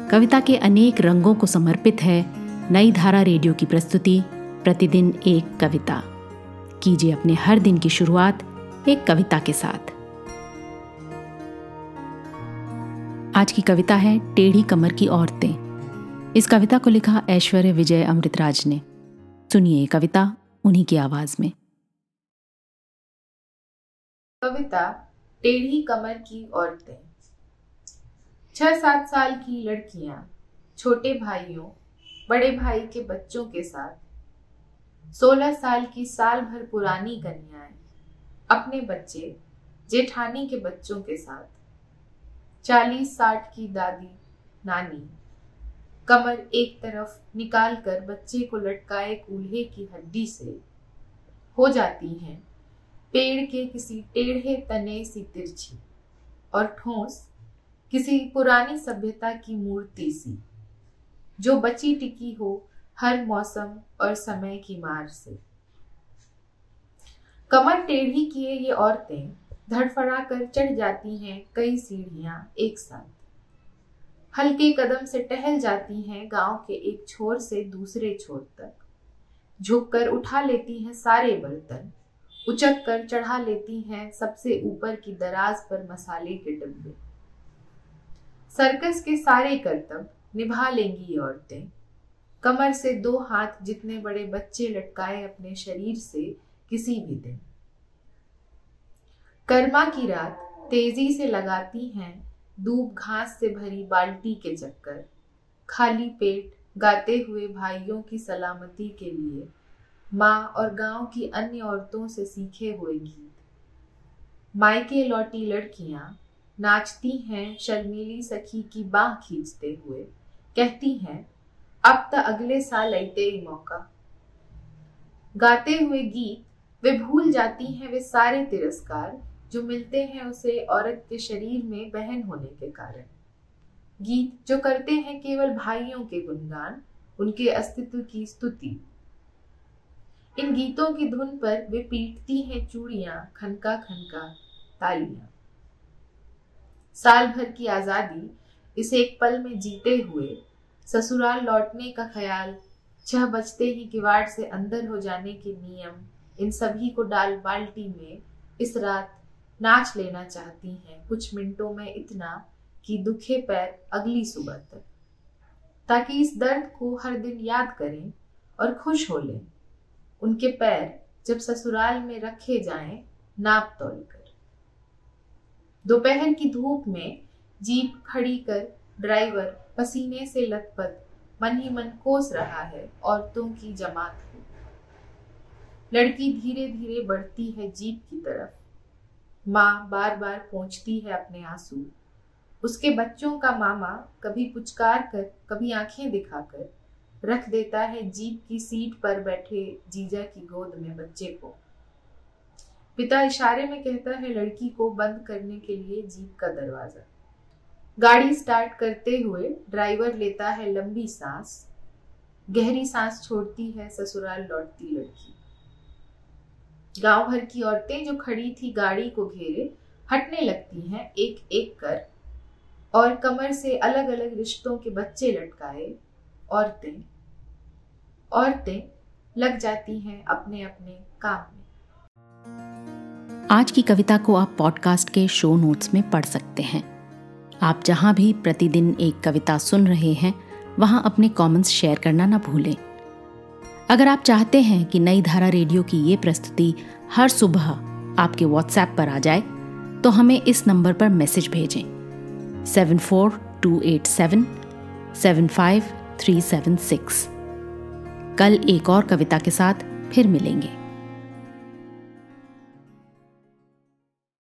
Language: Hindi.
कविता के अनेक रंगों को समर्पित है नई धारा रेडियो की प्रस्तुति प्रतिदिन एक कविता। कीजिए अपने हर दिन की शुरुआत एक कविता के साथ। आज की कविता है टेढ़ी कमर की औरतें। इस कविता को लिखा ऐश्वर्य विजय अमृतराज ने। सुनिए कविता उन्हीं की आवाज में। कविता टेढ़ी कमर की औरतें। 6-7 साल की लड़कियां छोटे भाइयों बड़े भाई के बच्चों के साथ, 16 साल की साल भर पुरानी कन्याएं अपने बच्चे जेठानी के बच्चों के साथ, 40-60 की दादी नानी कमर एक तरफ निकाल कर बच्चे को लटकाए कूल्हे की हड्डी से हो जाती हैं पेड़ के किसी टेढ़े तने सी तिरछी और ठोस किसी पुरानी सभ्यता की मूर्ति सी, जो बची टिकी हो हर मौसम और समय की मार से। कमर टेढ़ी किए ये औरतें धड़फड़ा कर चढ़ जाती हैं कई सीढ़ियां एक साथ, हल्के कदम से टहल जाती हैं गांव के एक छोर से दूसरे छोर तक, झुककर उठा लेती हैं सारे बर्तन, उचक कर चढ़ा लेती हैं सबसे ऊपर की दराज पर मसाले के डब्बे। सर्कस के सारे करतब निभा लेंगी ये औरतें, कमर से 2 हाथ जितने बड़े बच्चे लटकाए अपने शरीर से किसी भी दिन। कर्मा की रात तेजी से लगाती हैं दूब घास से भरी बाल्टी के चक्कर, खाली पेट गाते हुए भाइयों की सलामती के लिए माँ और गांव की अन्य औरतों से सीखे हुए गीत। मायके लौटी लड़कियां नाचती हैं शर्मीली सखी की बाह खींचते हुए, कहती हैं अब तो अगले साल आइते ही मौका। गाते हुए गीत वे भूल जाती हैं वे सारे तिरस्कार जो मिलते हैं उसे औरत के शरीर में बहन होने के कारण। गीत जो करते हैं केवल भाइयों के गुणगान, उनके अस्तित्व की स्तुति। इन गीतों की धुन पर वे पीटती हैं चूड़ियां, खनका खनका तालियां। साल भर की आजादी इस एक पल में जीते हुए ससुराल लौटने का ख्याल, 6 बजते ही किवाड़ से अंदर हो जाने के नियम, इन सभी को डाल बाल्टी में इस रात नाच लेना चाहती हैं कुछ मिनटों में इतना कि दुखे पैर अगली सुबह तक, ताकि इस दर्द को हर दिन याद करें और खुश हो लें। उनके पैर जब ससुराल में रखे जाएं नाप तौल कर। दोपहर की धूप में जीप खड़ी कर ड्राइवर पसीने से लथपथ मन ही मन कोस रहा है औरतों की जमात को। लड़की धीरे धीरे बढ़ती है जीप की तरफ, माँ बार बार पोंछती है अपने आंसू। उसके बच्चों का मामा कभी पुचकार कर कभी आंखें दिखाकर रख देता है जीप की सीट पर बैठे जीजा की गोद में बच्चे को। पिता इशारे में कहता है लड़की को बंद करने के लिए जीप का दरवाजा। गाड़ी स्टार्ट करते हुए ड्राइवर लेता है लंबी सांस, गहरी सांस छोड़ती है ससुराल लौटती लड़की। गांव भर की औरतें जो खड़ी थी गाड़ी को घेरे हटने लगती हैं एक एक कर, और कमर से अलग अलग रिश्तों के बच्चे लटकाए औरतें लग जाती हैं अपने अपने काम में। आज की कविता को आप पॉडकास्ट के शो नोट्स में पढ़ सकते हैं। आप जहां भी प्रतिदिन एक कविता सुन रहे हैं वहां अपने कमेंट्स शेयर करना ना भूलें। अगर आप चाहते हैं कि नई धारा रेडियो की ये प्रस्तुति हर सुबह आपके व्हाट्सएप पर आ जाए तो हमें इस नंबर पर मैसेज भेजें 7428775376। कल एक और कविता के साथ फिर मिलेंगे।